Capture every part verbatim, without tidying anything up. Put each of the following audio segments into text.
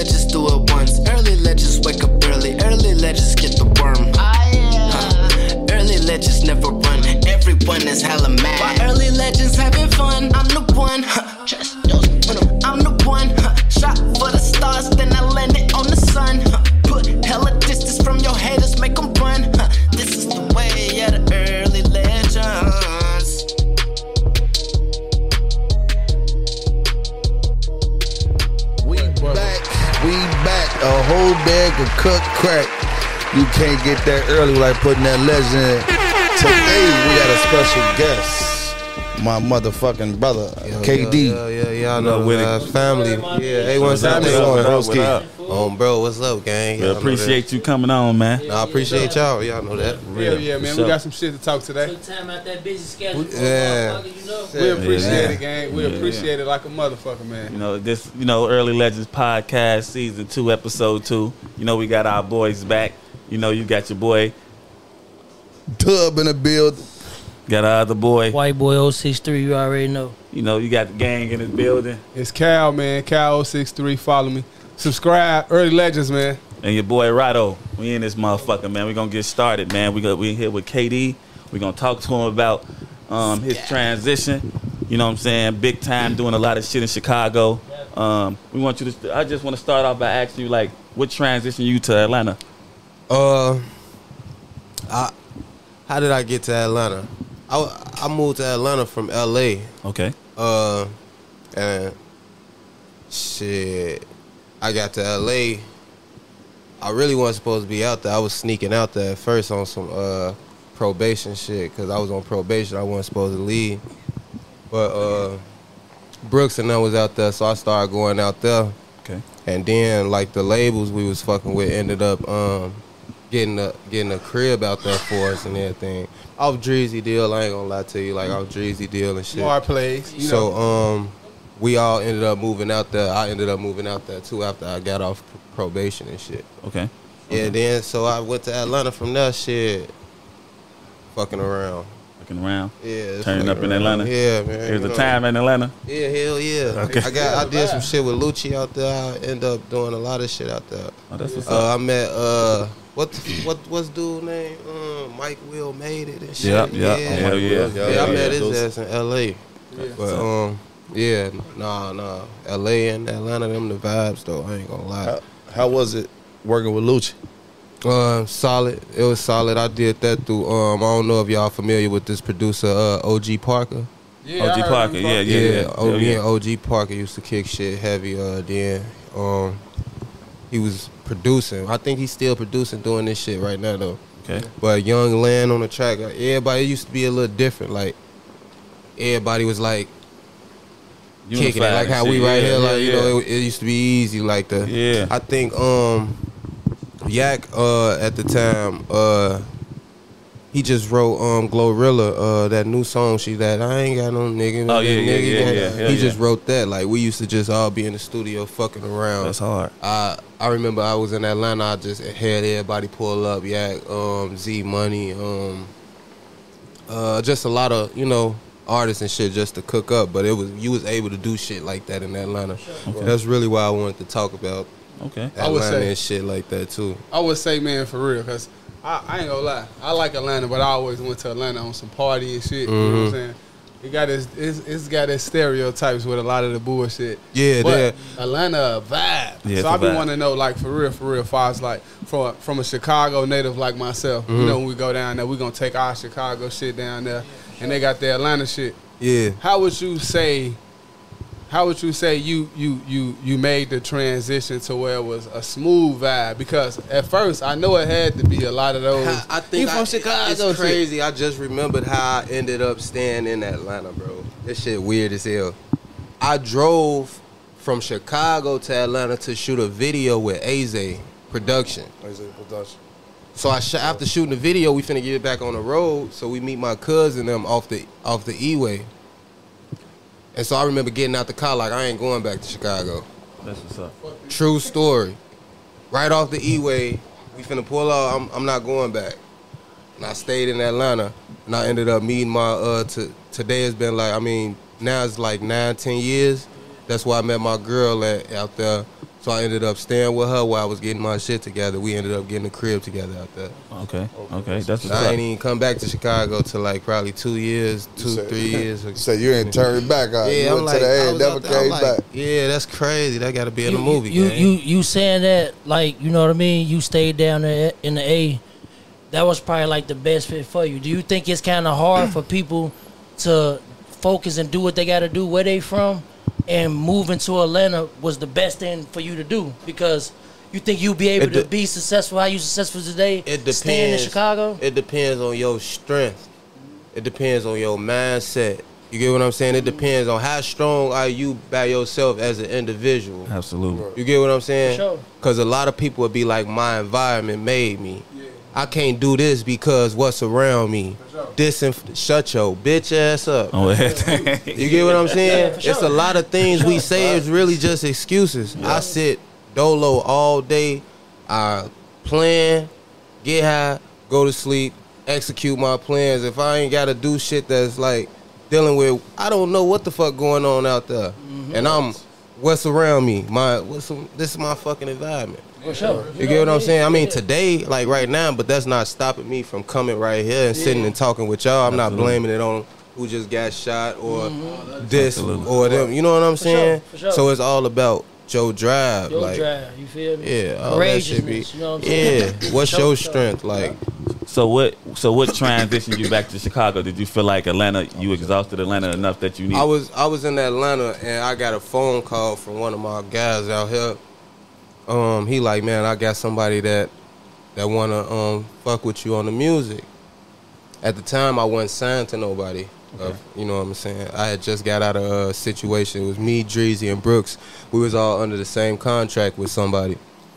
legends do it once. Early legends wake up early. Early legends get the worm. Ah, yeah. Huh. Early legends never run. Everyone is hella mad. While early legends having fun, I'm the one. Huh. Trust those. I'm the one. Huh. Shot for the stars, then I landed on the sun. Huh. Put hella distance from your haters, make them run. Huh. This is the way of the early legends. We back, we back. A whole bag of cooked crack. You can't get that early like putting that legend in. Today we got a special guest. My motherfucking brother, yo, K D. Yeah, yeah, yeah. I know with it. Family. Yeah, hey, what's up? What's up? Um, bro, what's up, gang? We appreciate you coming on, man. No, I appreciate y'all. Y'all know that. Hell yeah, man. We got some shit to talk today. Took time out that busy schedule. Yeah. You know? We appreciate Yeah. it, gang. We Yeah. appreciate it like a motherfucker, man. You know, this, you know, Early Legends Podcast, Season two, Episode two. You know, we got our boys back. You know, you got your boy. Dub in the building. Got our other boy. White boy oh six three, you already know. You know, you got the gang in the building. It's Cal, man. Cal oh six three. Follow me. Subscribe. Early Legends, man. And your boy Rado. We in this motherfucker, man. We gonna get started, man. We got we here with K D. We gonna talk to him about um, his transition. You know what I'm saying? Big time, doing a lot of shit in Chicago. Um, we want you to. I just want to start off by asking you, like, what transition you to Atlanta? Uh, I, how did I get to Atlanta? I, I moved to Atlanta from L A. Okay. Uh, and shit, I got to L A. I really wasn't supposed to be out there. I was sneaking out there at first on some uh probation shit because I was on probation. I wasn't supposed to leave, but uh, Brooks and them was out there, so I started going out there. Okay. And then like the labels we was fucking with ended up um getting a getting a crib out there for us and everything. Off Dreezy deal, I ain't gonna lie to you, like off Dreezy deal and shit. Smart plays. You So know. um, we all ended up moving out there. I ended up moving out there too after I got off probation and shit. Okay. Yeah, then so I went to Atlanta from there. Shit, fucking around. Looking around. Yeah, Turning up in around. Atlanta. Yeah, man. Here's you the know. time in Atlanta. Yeah, hell yeah. Okay. I got I did some shit with Lucci out there. I ended up doing a lot of shit out there. Oh, that's what's Uh, up. I met uh what the, what what's dude name? Um, Mike Will made it and shit. Yep, yep. Yeah, Hell yeah. yeah, Yeah, I yeah, met his those- ass in L A. But um, yeah, nah, nah. L A and Atlanta, them the vibes though. I ain't gonna lie. How, how was it working with Lucci? Um, solid. It was solid. I did that through. Um, I don't know if y'all familiar with this producer, uh, O G Parker. Yeah, O G I heard Parker, him yeah, talk. yeah, Yeah, yeah. oh, Hell me yeah. and O G Parker used to kick shit heavy. Uh, then um, he was producing. I think he's still producing, doing this shit right now though. Okay. But Young Land on the track, like, everybody used to be a little different. Like everybody was like kicking it, Unified like how and we shit. right Yeah, here. Like yeah, you know, yeah. it, it used to be easy. Like the Yeah. I think um, Yak uh at the time uh. He just wrote um Glorilla, uh that new song she that I ain't got no nigga. Oh, yeah, nigga, yeah, nigga. yeah, yeah. Hell He yeah. just wrote that. Like we used to just all be in the studio fucking around. That's hard. I I remember I was in Atlanta. I just had everybody pull up. Yeah, um, Z Money, um, uh, just a lot of you know artists and shit just to cook up. But it was you was able to do shit like that in Atlanta. Okay. That's really why I wanted to talk about Okay. I would Atlanta say- and shit like that too. I would say, man, for real, because I, I ain't gonna lie. I like Atlanta, but I always went to Atlanta on some party and shit. You know what I'm saying? It got its, it's, it's got its stereotypes with a lot of the bullshit. Yeah, but that- Atlanta a vibe. Yeah, so it's I a be vibe. wanting to know, like, for real, for real, far as like from a, from a Chicago native like myself. You know, when we go down there, we gonna take our Chicago shit down there, and they got their Atlanta shit. Yeah. How would you say? How would you say you you you you made the transition to where it was a smooth vibe? Because at first I know it had to be a lot of those. I think you from I, Chicago? It's shit. crazy. I just remembered how I ended up staying in Atlanta, bro. This shit weird as hell. I drove from Chicago to Atlanta to shoot a video with Aze Production. So I sh- after shooting the video, we finna get back on the road. So we meet my cousin them off the off the E-way. And so I remember getting out the car like I ain't going back to Chicago. That's what's up. True story. Right off the E-way, we finna pull out. I'm, I'm not going back. And I stayed in Atlanta, and I ended up meeting my. Uh, to, today has been like, I mean, now it's like nine, ten years. That's why I met my girl at, out there. So I ended up staying with her while I was getting my shit together. We ended up getting a crib together out there. Okay, okay, that's what's I up. ain't even come back to Chicago till like probably two years, two, said- three years. So you ain't turned back out. Yeah, you I'm went like, to the I A and was never out there, I'm came like, back. yeah, that's crazy. That got to be in You, the movie. you, gang. you, you saying that, like, you know what I mean? You stayed down there in the A. That was probably like the best fit for you. Do you think it's kind of hard for people to focus and do what they got to do where they from, and moving to Atlanta was the best thing for you to do? Because you think you'll be able It de- to be successful, how you successful today, It depends. staying in Chicago? It depends on your strength. It depends on your mindset. You get what I'm saying? It depends on how strong are you by yourself as an individual. Absolutely. You get what I'm saying? For sure. Because a lot of people would be like, my environment made me. I can't do this because what's around me. This and shut your bitch ass up. Oh, You get what I'm saying? Yeah, for sure. It's a lot of things we say is really just excuses. I sit dolo all day. I plan, get high, go to sleep, execute my plans. If I ain't got to do shit that's like dealing with, I don't know what the fuck going on out there. Mm-hmm. And I'm, what's around me? My, what's this is my fucking environment. For sure. You get what I'm saying? I mean, today, like right now, but that's not stopping me from coming right here and sitting and talking with y'all. I'm not blaming it on who just got shot or this Absolutely. or them. You know what I'm sure, saying? for sure. So it's all about Joe Drive. Your like, drive, you feel me? yeah, all that shit be. Courageousness, you know what I'm saying? Yeah, what's For your sure. strength? Like, So what? So what transitioned you back to Chicago? Did you feel like Atlanta? You exhausted Atlanta enough that you need? I was I was in Atlanta and I got a phone call from one of my guys out here. Um, he like, man, I got somebody that that wanna um fuck with you on the music. At the time, I wasn't signed to nobody. Uh, you know what I'm saying? I had just got out of a situation. It was me, Dreezy, and Brooks. We was all under the same contract with somebody.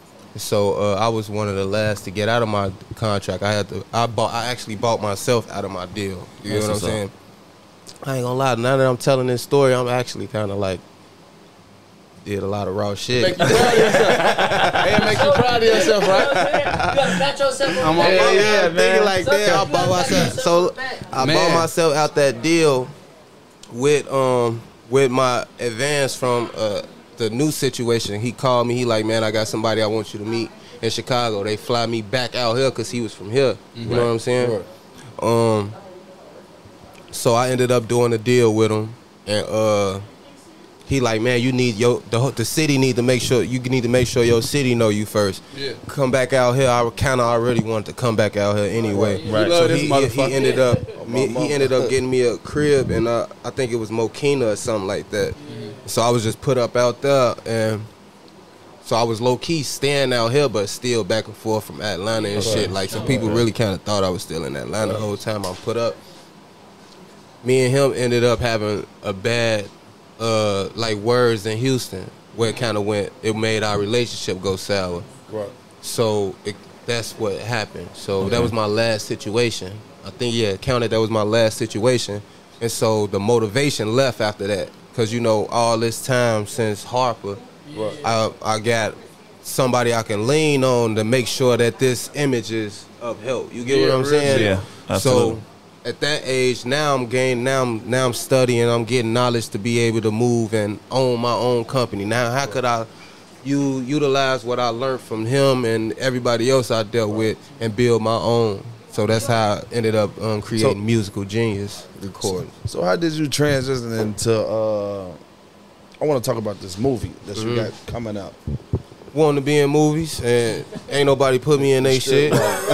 So uh, I was one of the last to get out of my contract. I had to. I bought. I actually bought myself out of my deal. You know That's what I'm what's up. saying? I ain't gonna lie. Now that I'm telling this story, I'm actually kind of like did a lot of raw shit. Make you proud of yourself. Hey, make you proud of yourself, You know right? what I'm saying? You gotta pat yourself on I'm the on back. my- Yeah, yeah, man. thinking like Sometimes that. I you bought gotta pat myself. yourself So on the back. I Man. bought myself out that deal with um with my advance from uh the new situation. He called me. He like, man, I got somebody I want you to meet in Chicago. They fly me back out here because he was from here. You know what I'm saying? Um. So I ended up doing a deal with him, and uh. He like, man, you need your the, the city need to make sure you need to make sure your city know you first. Yeah. Come back out here. I kind of already wanted to come back out here anyway. Right. You love So this he, motherfucker. he ended up me, he ended up getting me a crib, and uh, I think it was Mokina or something like that. So I was just put up out there, and so I was low key staying out here, but still back and forth from Atlanta and shit. Like, so people really kind of thought I was still in Atlanta the whole time I put up. Me and him ended up having a bad. Uh, like words in Houston, where it kind of went, it made our relationship go sour. Right. So it, that's what happened. So that was my last situation. I think, yeah, it counted that was my last situation. And so the motivation left after that. Because, you know, all this time since Harper, I, I got somebody I can lean on to make sure that this image is upheld. You get Yeah, what I'm real saying? shit. Yeah, absolutely. So at that age, now I'm gaining, now I'm now I'm studying, I'm getting knowledge to be able to move and own my own company. Now, how could I you utilize what I learned from him and everybody else I dealt with and build my own? So that's how I ended up um, creating So- Musical Genius Recordings. So how did you transition into? Uh, I want to talk about this movie that you got coming out. Wanting to be in movies, and ain't nobody put me in they shit.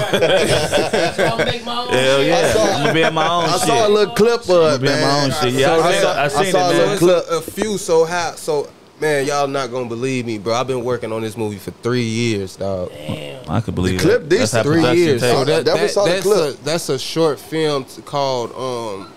I'll make my own Hell shit. yeah, saw- you be in my own I shit. saw a little clip of it, be in man. my own shit. Yeah, So I, I seen, saw- I seen I saw it, a man. little clip. a, a few so high. So man, y'all not gonna believe me, bro. I've been working on this movie for three years, dog. Damn. I could believe The clip that. decent. That's how Three production years. takes. So that, Never that- saw the that's clip. a that's a short film t- called um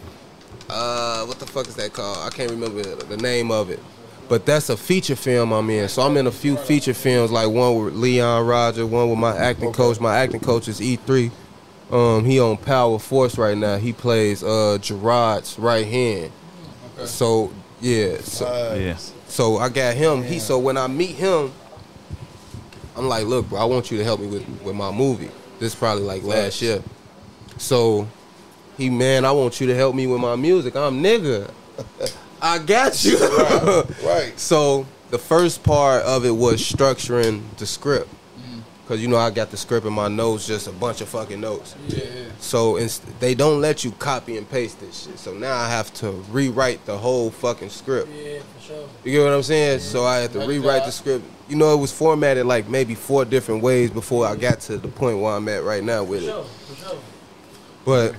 uh what the fuck is that called? I can't remember the name of it. But that's a feature film I'm in. So I'm in a few feature films, like one with Leon Roger, one with my acting coach. My acting coach is E three. Um, he on Power Force right now. He plays uh Gerard's right hand. So yeah, so, Yeah. so I got him. He so when I meet him, I'm like, look, bro, I want you to help me with, with my movie. This is probably like last year. So he, man, I want you to help me with my music. I'm nigga. I got you. Right, right. So the first part of it was structuring the script. Cause you know I got the script in my notes, just a bunch of fucking notes. Yeah, yeah. So it's, they don't let you copy and paste this shit. So now I have to rewrite the whole fucking script. Yeah, for sure. You get what I'm saying? So I had to That's rewrite job. the script. You know, it was formatted like maybe four different ways before I got to the point where I'm at right now with For it. sure, for sure. But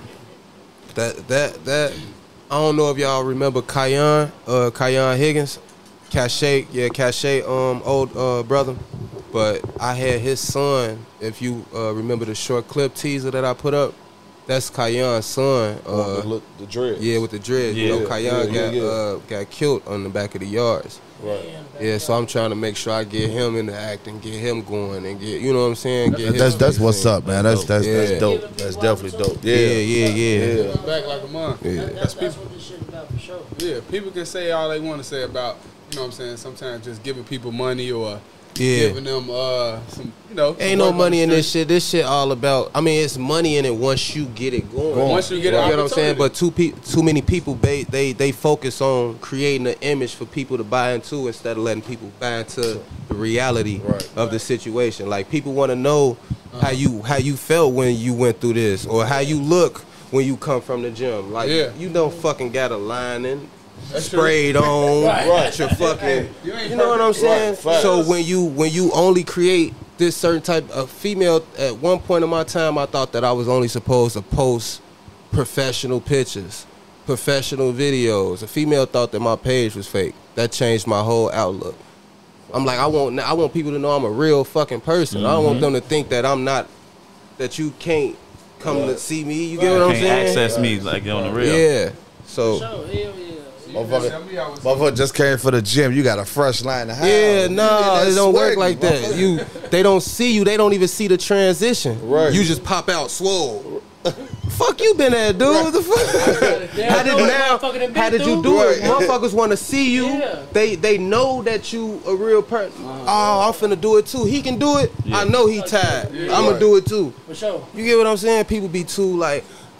that that that I don't know if y'all remember Kyon, uh, Kyon Higgins, Cache, yeah, Cache, um, old uh, brother. But I had his son. If you uh, remember the short clip teaser that I put up, that's Kyon's son. Uh, the, look, the dreads. yeah, with the dreads. You Yeah. know, Kyon Yeah, yeah, got yeah. Uh, got killed on the back of the yards. Right. Yeah, so I'm trying to make sure I get him into acting, get him going, and get, you know what I'm saying? Get his That's that's face what's in. up, man. That's that's Yeah. that's dope. That's definitely dope. Yeah, Yeah, yeah, yeah. yeah. Come back like a month. Yeah. That, that's, that's what this shit about for sure. Yeah, people can say all they want to say about, you know what I'm saying, sometimes just giving people money or Yeah. giving them uh some, you know. Ain't no money in this shit. This shit all about. I mean, it's money in it once you get it going. Once you get you an know what I'm saying. opportunity. But too pe- too many people they, they they focus on creating an image for people to buy into instead of letting people buy into the reality Right. of the situation. Like people want to know how you how you felt when you went through this, or how you look when you come from the gym. Like Yeah. you don't fucking got a lining. That's true. Sprayed on, Right. your fucking, You ain't you know what I'm perfect. saying? Right. Facts. So when you when you only create this certain type of female, at one point in my time, I thought that I was only supposed to post professional pictures, professional videos. A female thought that my page was fake. That changed my whole outlook. I'm like, I want I want people to know I'm a real fucking person. I don't want them to think that I'm not, that you can't come to see me. You get what I'm Can't saying? access me like on the real. Yeah. For So. sure, hell yeah. Motherfucker, Tell me I was- motherfucker just came for the gym. You got a fresh line to have. Yeah, You no, get that it don't work swaggy, like that. motherfucker. You, they don't see you. They don't even see the transition. Right. You just pop out swole. Fuck you been at, dude. What the fuck? Damn, How did know what now? motherfucker done How been did you through? do it? Right. Motherfuckers want to see you. Yeah. They they know that you a real person. Oh, I'm finna do it too. He can do it. Yeah. I know he tired. Yeah. I'm gonna Right. do it too. For sure. You get what I'm saying? People be too like,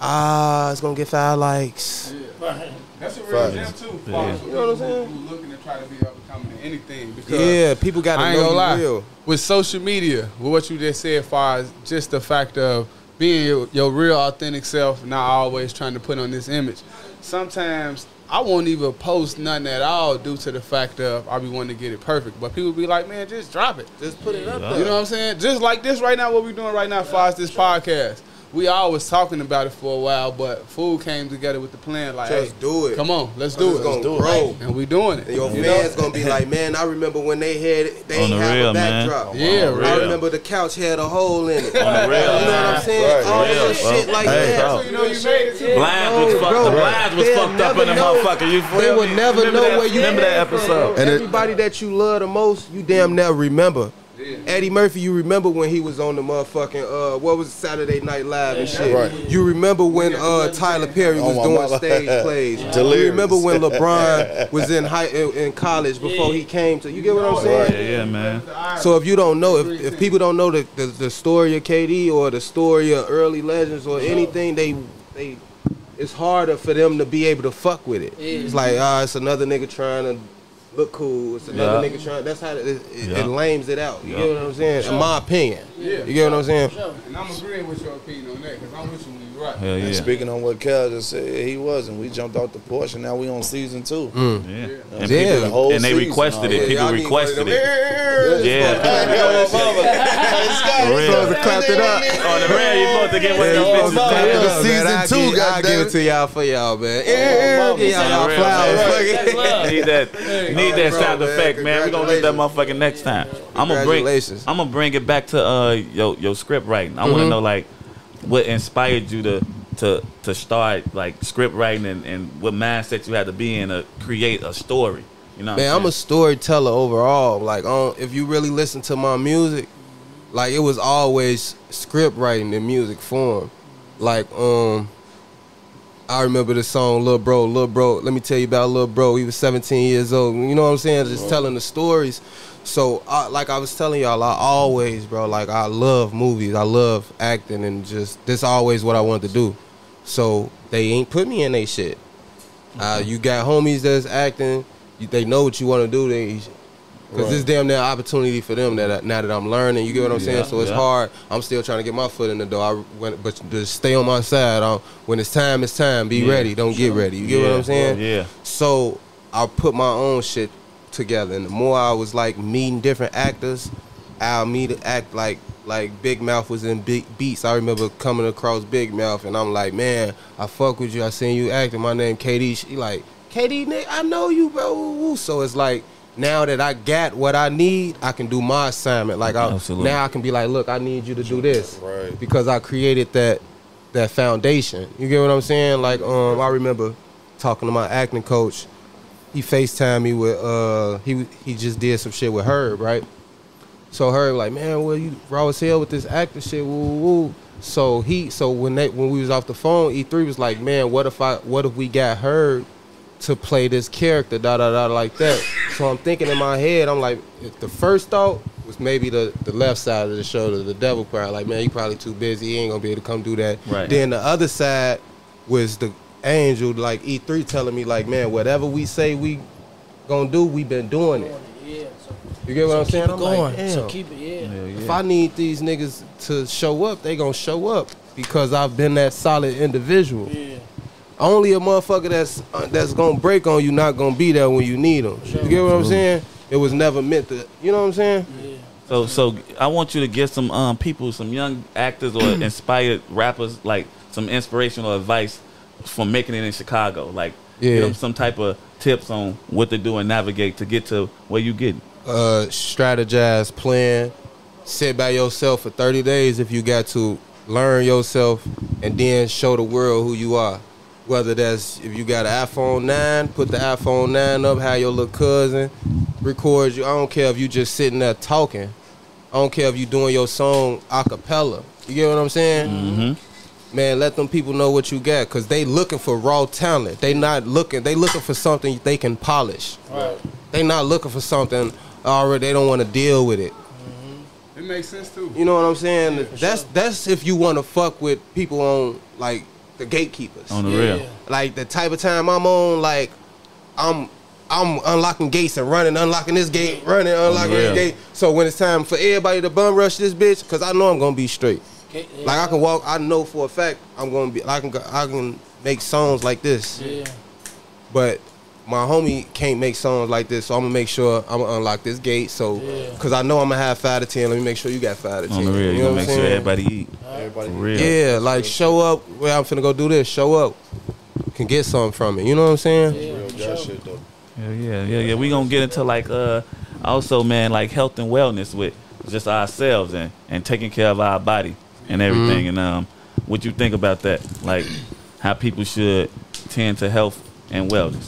ah, it's gonna get five likes. Right. That's a real Facts. gem too. Yeah. For You know what I'm people saying? Who, who looking to try to be up and coming to anything. Because Yeah, people gotta I ain't know gonna you lie. real. With social media, with what you just said, as far as just the fact of being your, your real authentic self, not always trying to put on this image. Sometimes I won't even post nothing at all due to the fact of I be wanting to get it perfect. But people be like, man, just drop it. Just put it up Yeah. there. You know what I'm saying? Just like this right now, what we doing right now as far as this podcast. We always talking about it for a while, but Food came together with the plan like, Just hey, do it. come on, let's do It's it. gonna Let's do grow. it. And we doing it. And your You fans know? gonna be like, man, I remember when they had it, they On ain't the have real, a man. backdrop. Yeah, On the real. I real. remember the couch had a hole in it. On the real, You know what man. I'm saying? Right, All right. that shit like Hey, that. bro. You know you made it too. Blinds was No, fucked. bro. The blinds was They'll fucked up in the never know- motherfucker. You feel They me? would never Remember know that, where you Remember that came from. episode? And it- Everybody that you love the most, you damn never remember. Eddie Murphy, you remember when he was on the motherfucking uh, what was it, Saturday Night Live and shit. Right. You remember when uh, Tyler Perry was Oh, my doing mama. stage plays. You Delirious. remember when LeBron was in high in, in college before he came to. You get what I'm saying? Yeah, yeah, man. So if you don't know, if, if people don't know the, the the story of K D or the story of early legends or anything, they they it's harder for them to be able to fuck with it. Yeah. It's like ah, it's another nigga trying to look cool. It's another Yeah. nigga trying. That's how it, it, Yeah. it lames it out. You Yeah. get what I'm saying? In my opinion. Yeah. You get what I'm saying? For sure. And I'm agreeing with your opinion on that because I'm with you when you're right. Hell And yeah. speaking on what Kel just said, he was, and we jumped off the porch, and now we on season two. Yeah. And, Yeah. people, The whole and they season requested already. it. People y'all need requested one of it. them. Yeah. For real. Supposed to clap it up. On the real, you supposed to get one of Yeah, them you bitches. supposed to clap it yeah. up, Season man. I two, give, I give goddamn. it to y'all for y'all, man. Oh, Yeah, give y'all On y'all the real, flowers. man. Fuck it. That's love. Need that, need that bro, sound man. effect, man. We're gonna get that motherfucker next time. I'm gonna bring, Congratulations. I'm gonna bring it back to uh your your script writing. I want to know like what inspired you to to to start like script writing and, and what mindset you had to be in to create a story. You know, what Man, I'm a saying? storyteller overall. Like, on, if you really listen to my music, like it was always script writing in music form. Like, um, I remember the song "Lil Bro, Lil Bro." Let me tell you about Lil Bro. He was seventeen years old. You know what I'm saying? Just telling the stories. So, I, like I was telling y'all, I always, bro, like I love movies. I love acting, and just this always what I wanted to do. So they ain't put me in they shit. Uh, you got homies that's acting. You, they know what you want to do. They Because Right. it's damn near opportunity for them that I, now that I'm learning. You get what I'm saying? Yeah, So it's yeah. hard. I'm still trying to get my foot in the door. I, when, but just stay on my side. i when it's time, it's time. Be Yeah. ready. Don't get ready. You get what Yeah, I'm saying? yeah. So I put my own shit together. And the more I was like meeting different actors, I'll meet to act like like Big Mouth was in Big Beats. I remember coming across Big Mouth and I'm like, man, I fuck with you. I seen you acting. My name K D. She like, K D, nigga, I know you, bro. Woo, woo. So it's like, now that I got what I need, I can do my assignment. Like I, Absolutely. now I can be like, look, I need you to do this. Right. Because I created that that foundation. You get what I'm saying? Like um I remember talking to my acting coach. He FaceTimed me with uh he he just did some shit with Herb, right? So Herb like, man, well you raw as hell with this acting shit, woo woo woo. So he so when they when we was off the phone, E three was like, man, what if I what if we got Herb to play this character, da da da like that. So I'm thinking in my head, I'm like, if the first thought was maybe the, the left side of the shoulder, the devil part, like, man, you probably too busy, he ain't gonna be able to come do that. Right. Then the other side was the angel, like E three telling me, like, man, whatever we say we gonna do, we been doing it. Yeah, so, You get what I'm keep saying? it I'm going. like, damn. So keep it, yeah. Hell yeah. If I need these niggas to show up, they gonna show up because I've been that solid individual. Yeah. Only a motherfucker that's uh, that's gonna break on you not gonna be there when you need them. You get what I'm saying? It was never meant to. You know what I'm saying? Yeah. So, so I want you to give some um, people, some young actors or inspired rappers, like some inspirational advice for making it in Chicago. Like, Yeah. give them some type of tips on what to do and navigate to get to where you getting. Uh, strategize, plan, sit by yourself for thirty days if you got to. Learn yourself and then show the world who you are. Whether that's if you got an iPhone nine, put the iPhone nine up, have your little cousin record you. I don't care if you just sitting there talking. I don't care if you doing your song a cappella. You get what I'm saying? Mm-hmm. Man, let them people know what you got, cause they looking for raw talent. They not looking. They looking for something they can polish. Right. They not looking for something already. They don't want to deal with it. It makes sense too. You know what I'm saying? Yeah, that's sure. that's if you want to fuck with people on like the gatekeepers. On the Yeah. real. Like the type of time I'm on, like I'm I'm unlocking gates and running, unlocking this gate, running, unlocking Unreal. this gate. So when it's time for everybody to bum rush this bitch, cause I know I'm gonna be straight. Okay, yeah. Like I can walk, I know for a fact I'm gonna be. I can go- I can make songs like this, Yeah. but my homie can't make songs like this. So I'm gonna make sure I'm gonna unlock this gate. So Yeah. cause I know I'm gonna have five to ten. Let me make sure you got five to ten. On the real. You You know gonna what make I'm sure saying? everybody eat. Everybody. For real. Yeah, like show up. Well, I'm finna go do this. Show up. Can get something from it. You know what I'm saying? Yeah, Real for God sure. shit though. Yeah, yeah, yeah, yeah. We gonna get into like uh also, man, like health and wellness with just ourselves and and taking care of our body and everything. And um, what you think about that? Like how people should tend to health and wellness.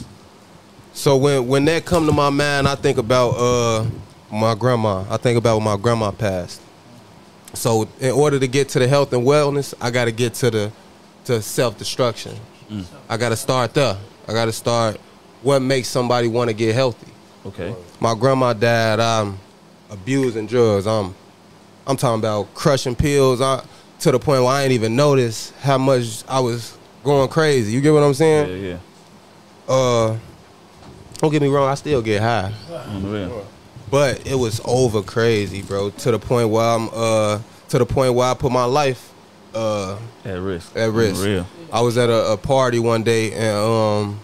So when when that come to my mind, I think about uh my grandma. I think about when my grandma passed. So in order to get to the health and wellness, I got to get to the to self destruction. I got to start there. I got to start what makes somebody want to get healthy. Okay. My grandma died. I'm abusing drugs. I'm I'm talking about crushing pills. I, to the point where I ain't even notice how much I was going crazy. You get what I'm Yeah, saying? yeah. Uh, don't get me wrong. I still get high. On the real. But it was over crazy, bro. To the point where I'm uh to the point where I put my life uh At risk. at risk. On the real. I was at a, a party one day and um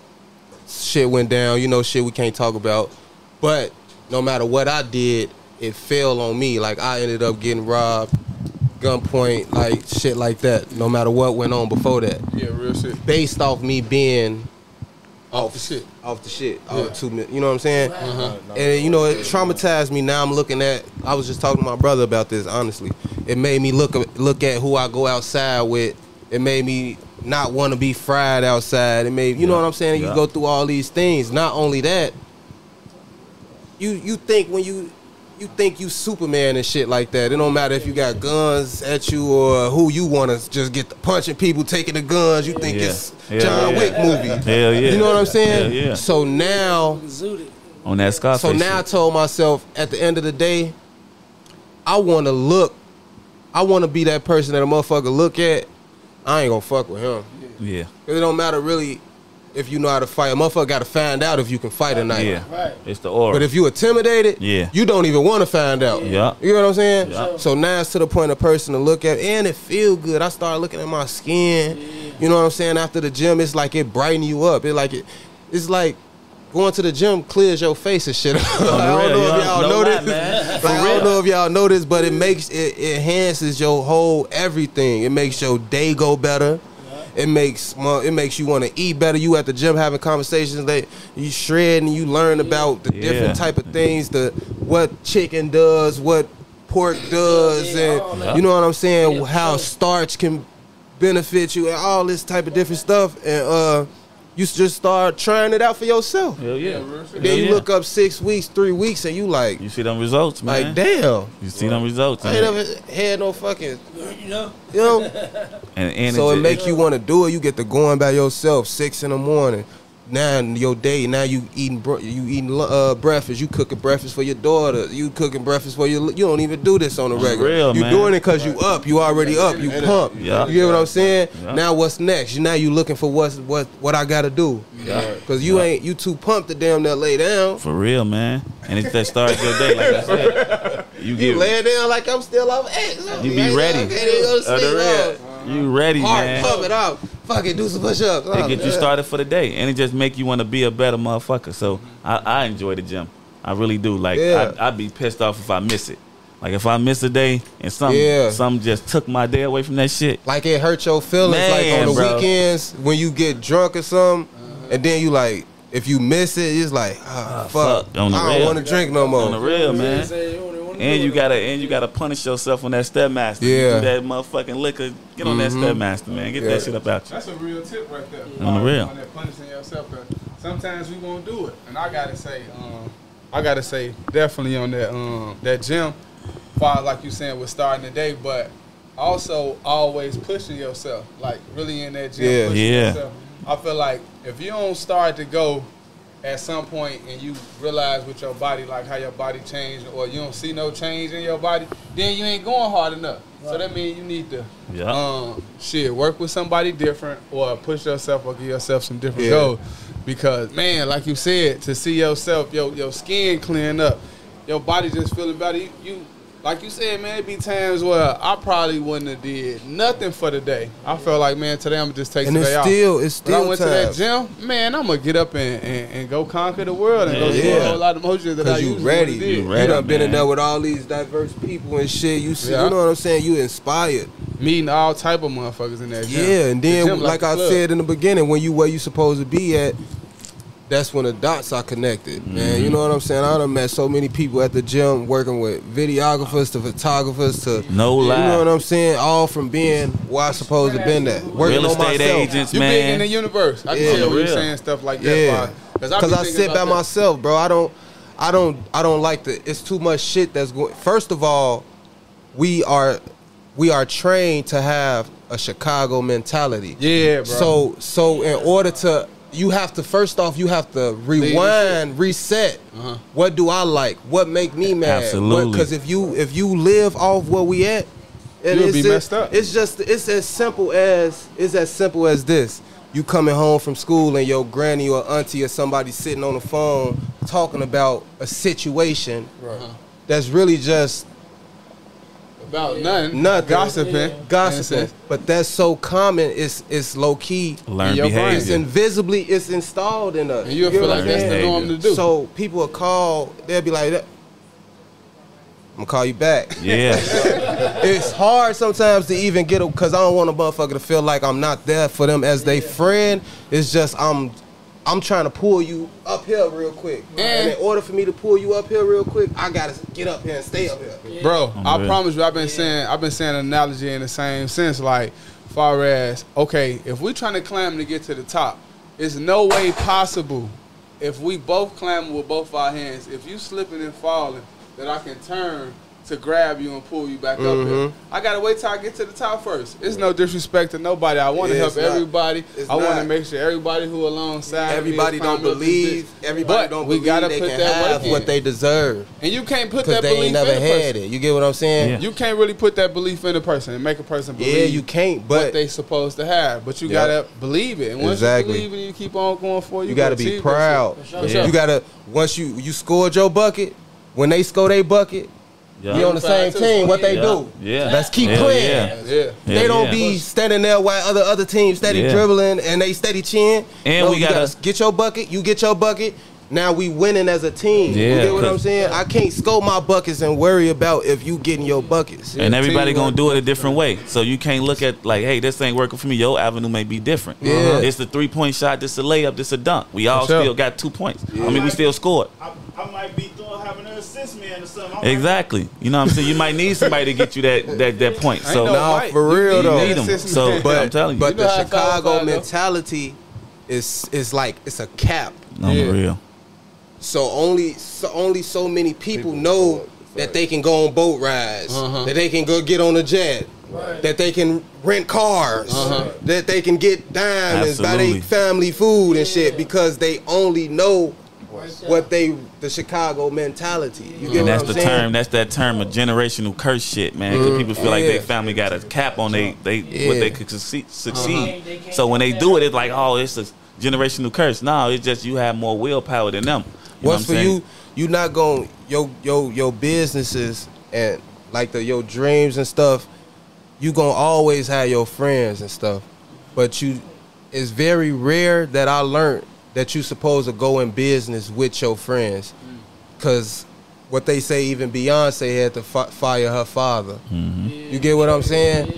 shit went down, you know, shit we can't talk about. But no matter what I did, it fell on me. Like I ended up getting robbed, gunpoint, like shit like that. No matter what went on before that. Yeah, real shit. Based off me being Off the shit. off the shit. Yeah. Off two, mi- you know what I'm saying? Uh-huh. And you know, it traumatized me. Now I'm looking at. I was just talking to my brother about this. Honestly, it made me look look at who I go outside with. It made me not want to be fried outside. It made you know what I'm saying. You Yeah. go through all these things. Not only that, you you think when you you think you Superman and shit like that. It don't matter if you got guns at you or who you want to just get the punching people, taking the guns. You think Yeah. it's Yeah, John yeah. Wick movie. Hell yeah. You know what I'm saying? Hell yeah. So now, Zooted. On that Scarface. so now I shit. told myself at the end of the day, I want to look, I want to be that person that a motherfucker look at. I ain't gonna fuck with him. Yeah. Cause it don't matter really if you know how to fight. A motherfucker got to find out if you can fight or not. Yeah, Right. it's the aura. But if you intimidated, Yeah. you don't even want to find out. Yeah. You know what I'm saying? Yeah. So now it's to the point of person to look at, and it feel good. I started looking at my skin. You know what I'm saying? After the gym, it's like it brighten you up. It like it, it's like going to the gym clears your face and shit. I don't real, know if yo. y'all No know lie, this. man. Like, For I don't real. know if y'all know this, but it makes it, it enhances your whole everything. It makes your day go better. It makes it makes you want to eat better. You at the gym having conversations that you shred and you learn about the Yeah. different type of things, the what chicken does, what pork does, Yeah, all and that. you know what I'm saying, Yeah, how sure. starch can benefit you and all this type of different stuff. And uh, you just start trying it out for yourself. Hell yeah. And Hell then you yeah. look up six weeks, three weeks, and you like, You see them results, man. like damn, You see them results. I ain't And, never had no fucking, You know? you know. and, and So it just- make you want to do it. You get to going by yourself six in the morning. Now in your day, now you eating br- you eating uh, breakfast. You cooking breakfast for your daughter. You cooking breakfast for your. You don't even do this on the On regular. real, you man. doing it because you up. You already up. You pumped. Yeah. You get what I'm saying? Yeah. Now what's next? Now you looking for what's what what I got to do. Yeah. Cause you ain't you too pumped to damn near lay down. For real, man. And it's that start your day, like I said. You You get lay down like I'm still off X. you be ready. Okay, go to Uh, the sleep. real. You ready, Heart man. pump it out. Fuck it, do some push-ups. It get you started for the day, and it just make you want to be a better motherfucker. So I, I enjoy the gym. I really do. Like Yeah. I, I'd be pissed off if I miss it. Like if I miss a day and some Yeah. some just took my day away from that shit. Like it hurt your feelings, Man, like on the bro. weekends when you get drunk or something, and then you like, if you miss it, it's like, ah, fuck, fuck, on the I don't real. want to drink no more. On the real, man. And you gotta and you gotta punish yourself on that Stepmaster. You Yeah. do that motherfucking liquor. Get on that Stepmaster, man. Get Yeah. that shit up out you. That's a real tip right there. On the real. On that punishing yourself. 'Cause sometimes we won't do it. And I gotta say, um, I gotta say, definitely on that um, that gym, far like you saying, with starting the day, but also always pushing yourself. Like really in that gym, Yeah. pushing Yeah. yourself. I feel like if you don't start to go at some point and you realize with your body, like how your body changed, or you don't see no change in your body, then you ain't going hard enough. So that means you need to, Yeah. um, shit, work with somebody different, or push yourself, or give yourself some different Yeah. goals. Because man, like you said, to see yourself, your your skin clearing up, your body just feeling better. You, you like you said, man, it be times where I probably wouldn't have did nothing for the day. I felt like, man, today I'm gonna just take And the it's day off. still, it's When I still went to that times. gym, man, I'm gonna get up and, and, and go conquer the world and go do Yeah. a whole lot of motions that I Cause you usually ready, would've you, did. ready, done been in man. there with all these diverse people and shit. You see, Yeah. you know what I'm saying? You inspired. Meeting all type of motherfuckers in that gym. Yeah, and The then gym like, the I club. said in the beginning, when you where you supposed to be at, that's when the dots are connected, man. You know what I'm saying? I done met so many people at the gym working with videographers to photographers to No you lie. know what I'm saying? All from being where I supposed to been at. Working Real on estate myself. agents, You big in man. the universe. I can Yeah. tell when you Real. saying stuff like that. Yeah, Because because I sit by myself, bro. I don't, I don't, I don't like the. It's too much shit that's going. First of all, we are, we are trained to have a Chicago mentality. Yeah, bro. So, so in order to, you have to first off, you have to rewind, reset. Uh-huh. What do I like? What make me mad? Absolutely. Because if you if you live off where we at, and You'll it's be just- messed up. It's just it's as simple as it's as simple as this. You coming home from school and your granny or auntie or somebody sitting on the phone talking about a situation that's really just About nothing. nothing. Gossiping. Gossiping. But that's so common, it's it's low key. Learn your brain. It's behavior. invisibly, it's installed in us. And you'll You feel know like what I'm that's the saying? norm to do. So people will call, they'll be like, I'm gonna call you back. Yeah. It's hard sometimes to even get them because I don't want a motherfucker to feel like I'm not there for them as they friend. It's just I'm I'm trying to pull you uphill real quick. And in order for me to pull you uphill real quick, I gotta get up here and stay up here. Bro, I real. promise you, I've been saying, I've been saying an analogy in the same sense. Like, far as okay, if we trying to climb to get to the top, it's no way possible if we both climb with both our hands. If you slipping and falling, that I can turn to grab you and pull you back Mm-hmm. up here. I gotta wait till I get to the top first. It's no disrespect to nobody. I want to Yeah, help it's not. everybody. It's I want to not. make sure everybody who alongside Everybody me is don't climbing up this believe. bitch. Everybody But don't we believe gotta they put can that have work in. what they deserve And you can't put because that they belief ain't never in a had person. it. You get what I'm saying? Yeah. You can't really put that belief in a person and make a person believe. Yeah, you can't. what But they supposed to have, but you Yep. gotta believe it. And once Exactly. you believe it, and you keep on going for it, you, you got to gonna be achieve that proud. shit. For For sure. sure. You got to once you you scored your bucket. When they score their bucket, Yeah. you on the same team. What they yeah. do? Yeah. Let's keep Yeah, playing. yeah. Yeah. Yeah, They don't yeah. be standing there while other other teams steady Yeah. dribbling and they steady chin. And no, we you gotta- get your bucket. You get your bucket. Now we winning as a team. You Yeah, get what I'm 'cause- saying? I can't score my buckets and worry about if you getting your buckets. And everybody teamwork. gonna do it a different way. So you can't look at like, hey, this ain't working for me. Your avenue may be different. Yeah. It's the three point shot, this a layup, this a dunk. We all sure. still got two points. I mean, we still scored. I, I might be doing having an assist man or something. I'm Exactly. You know what I'm saying? You might need somebody to get you that that, that point. So no Nah, Mike, for you real need though. that need 'em. assistant So, man. But I'm telling you. but You know the how I felt Chicago about it, though. mentality is is like it's a cap. I'm Yeah. real. So only so only so many people know that they can go on boat rides, Uh-huh. that they can go get on a jet, that they can rent cars, that they can get diamonds, buy Absolutely. their family food and shit because they only know what they the Chicago mentality. You get And that's what the I'm saying? term. That's that term of generational curse shit, man. Because people feel like Yeah. their family got a cap on they they what Yeah. they could succeed. succeed. So when they do it, it's like, oh, it's a generational curse. No, it's just you have more willpower than them. You know What's what for I'm saying? you? You not going your your your businesses and like the your dreams and stuff. You gonna always have your friends and stuff, but you it's very rare that I learned that you supposed to go in business with your friends, cause what they say even Beyonce had to fi- fire her father. You get what I'm saying?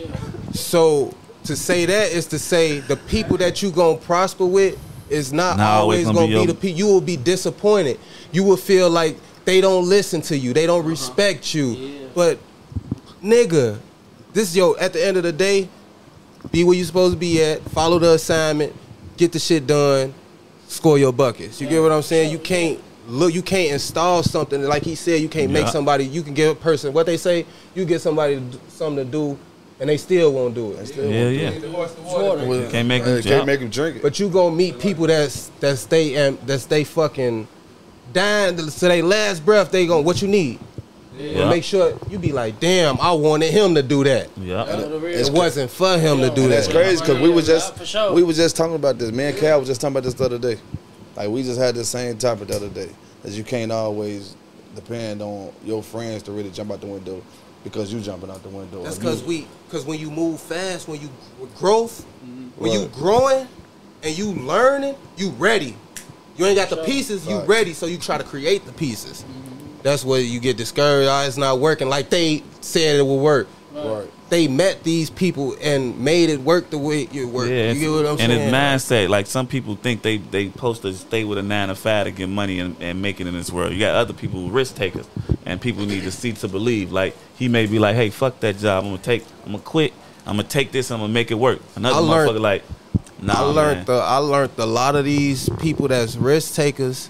So to say that is to say the people that you gonna prosper with is not Not always always gonna gonna, be be, your- the people. You will be disappointed. You will feel like they don't listen to you. They don't respect you. But nigga, this is your at the end of the day, be where you supposed to be at. Follow the assignment. Get the shit done. Score your buckets. You get what I'm saying? You can't look. You can't install something like he said. You can't make Yeah. somebody. You can give a person what they say. You get somebody to do, something to do, and they still won't do it. And still Yeah, won't do yeah. it. The horse, the water. Water. You can't make Uh, them can't jump. make him drink it. But you gonna meet people that's that stay and that stay fucking dying to their last breath. They gonna what you need. Yeah. And make sure you be like, damn, I wanted him to do that. Yeah. It wasn't for him to do And that's that. crazy because we was just For sure. we was just talking about this. Me and Cal was just talking about this the other day. Like we just had the same topic the other day. That you can't always depend on your friends to really jump out the window because you jumping out the window. That's Or because you- we, because when you move fast, when you with growth, when you Right. growing and you learning, you ready. You ain't got the pieces, you Right. ready. So you try to create the pieces. That's where you get discouraged. Oh, it's not working like they said it would work. Right. They met these people and made it work the way it worked. Yeah, you get what I'm and saying? it's mindset. Like some people think they they supposed to stay with a nine to five to get money and, and make it in this world. You got other people who risk takers, and people need to see to believe. Like he may be like, hey, fuck that job. I'm gonna take. I'm gonna quit. I'm gonna take this. I'm gonna make it work. Another I learned- motherfucker like, nah, I learned man. the I learned a lot of these people that's risk takers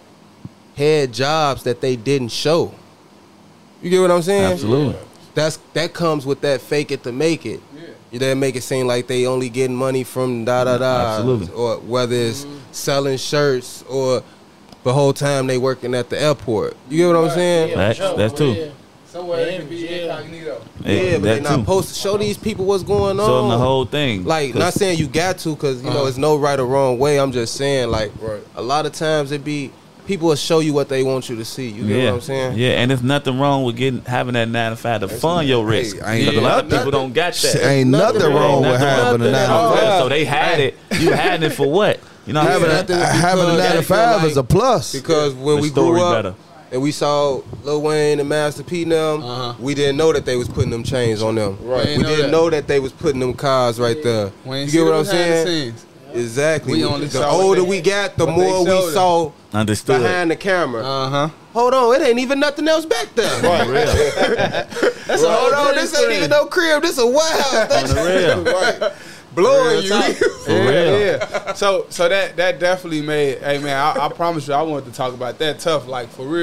had jobs that they didn't show. You get what I'm saying? Absolutely. That's that comes with that fake it to make it. You didn't make it seem like they only getting money from da da da. Absolutely. Or whether it's selling shirts or the whole time they working at the airport. You get what I'm saying? Yeah, That's- for sure. that's too. Yeah. Somewhere it can be Yeah. incognito. Hey, Yeah, but they that not too. supposed to show these people what's going on. Show them the whole thing. Like, 'Cause- not saying you got to, because, you know, Uh-huh. it's no right or wrong way. I'm just saying, like, Right. a lot of times it be, people will show you what they want you to see. You get yeah, what I'm saying? yeah, and there's nothing wrong with getting having that nine to five to fund your risk. Hey, I ain't- Because a lot of Yeah. people don't got that. Ain't nothing, Nothing wrong Ain't with nothing having a wrong nine with to that. five. So they had it. You had it for what? You know what I'm Having, saying? nothing a, having a because nine to I feel five like- is a plus. Because when The we story grew up better. and we saw Lil Wayne and Master P and them, Uh-huh. we didn't know that they was putting them chains on them. Right. We Didn't know didn't that. know that they was putting them cars right there. We ain't You see get what the I'm behind the saying? scenes. Exactly. We only the saw what older they- we got, the what they more we showed us. saw Understood. behind the camera. Uh-huh. Hold on, it ain't even nothing else back there. On the real. That's a, hold on, this ain't even no crib. This a warehouse. On the real. Right. Blowing you. For yeah, real. yeah. So, so that that definitely made. Hey man, I, I promise you, I wanted to talk about that tough. Like for real,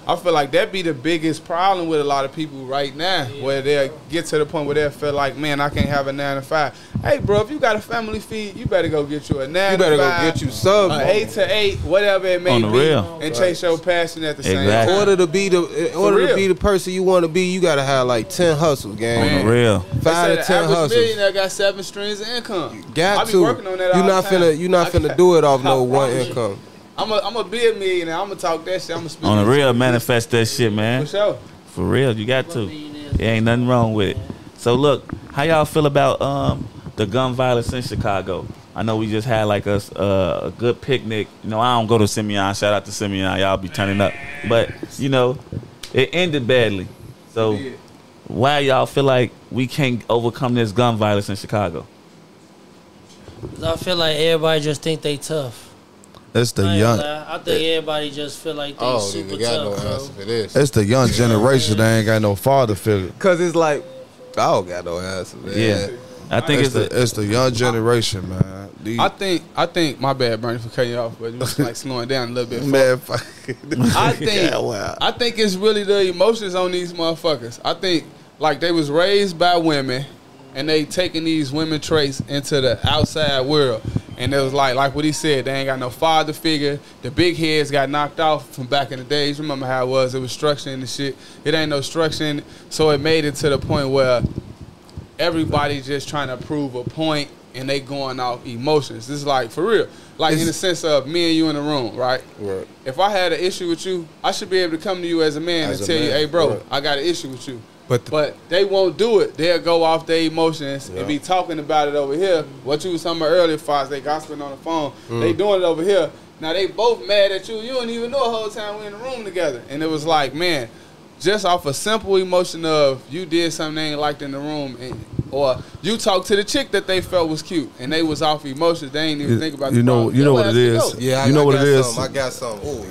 I feel like that be the biggest problem with a lot of people right now, yeah. where they get to the point where they feel like, man, I can't have a nine to five. Hey, bro, if you got a family feed, you better go get you a nine. You better to five, go get you some. An eight to eight, whatever it may On the be, real. and chase your passion at the Exactly. same time. In order to be the, in order real. to be the person you want to be, you gotta have like ten hustles, gang. On the real. They Five say to the ten average hustles. millionaire got seven streams of income. Got I be to. working on that all You not the time. finna, you not I finna got- do it off I no one promise you. income. I'm a, I'm a be a millionaire. I'm gonna talk that shit. I'm gonna speak On the this real, shit. manifest that shit, man. For sure. For real, you got to. There ain't nothing wrong with it. So look, how y'all feel about um the gun violence in Chicago? I know we just had like a, uh, a good picnic. You know, I don't go to Simeon. Shout out to Simeon. Y'all be turning up. But, you know, it ended badly. So why y'all feel like we can't overcome this gun violence in Chicago? I feel like everybody just think they tough. It's the I ain't young. gonna lie. I think everybody just feel like they Oh, super nigga, got no tough, answer bro. for this. It's the young generation that ain't got no father figure. Cause it's like, I don't got no answer, man. Yeah. I think It's it's, the a, it's the young generation, man. These, I think I think my bad, Bernie, for cutting you off, but you was like slowing down a little bit. man, fuck. I think Yeah, wow. I think it's really the emotions on these motherfuckers. I think like they was raised by women, and they taking these women traits into the outside world. And it was like like what he said, they ain't got no father figure. The big heads got knocked off from back in the days. Remember how it was? It was structure in the shit. It ain't no structure in it. So it made it to the point where everybody just trying to prove a point, and they going off emotions. This is like for real. Like in the sense of me and you in the room, right? Right. If I had an issue with you, I should be able to come to you as a man As and a tell you, man, hey, bro, right. I got an issue with you. But the- But they won't do it. They'll go off their emotions Yeah. and be talking about it over here. What you was talking about earlier, Fox, they gossiping on the phone. Mm. They doing it over here. Now they both mad at you. You don't even know the whole time we in the room together. And it was like, man, just off a simple emotion of you did something they ain't liked in the room, and, or you talked to the chick that they felt was cute, and they was off emotions. They ain't even You- think about you the know- problem. you know Your what ass it can is. go. yeah, I, You know I what got it is? Some, I got some. Ooh.